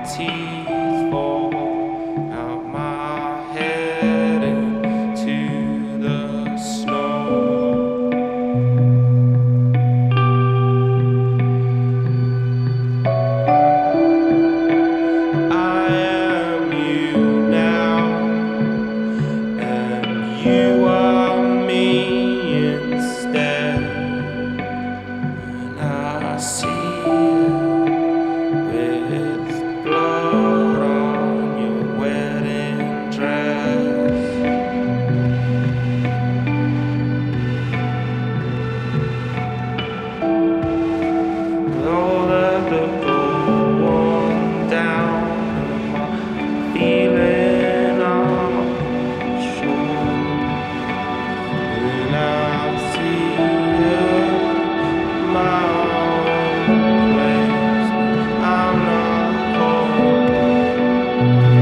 teeth fall out my head into the snow. I am you now, and you are me instead. And I see with blood on your wedding dress. With all of the gold worn down and my feeling unsure. And I see my own place. I'm not home.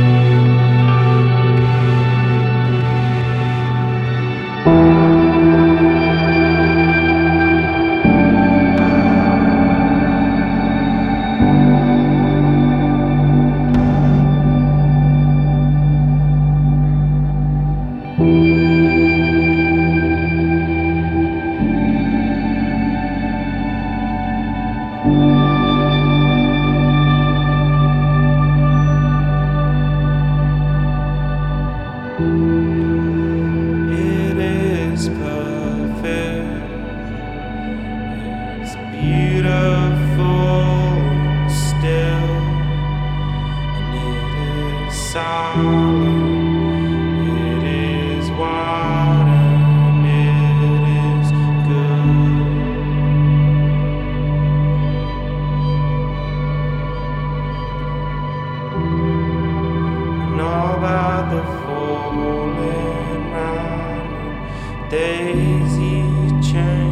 It is perfect, it's beautiful and still, and it is silent, it is wide and it is good. And all about the falling round daisy chain.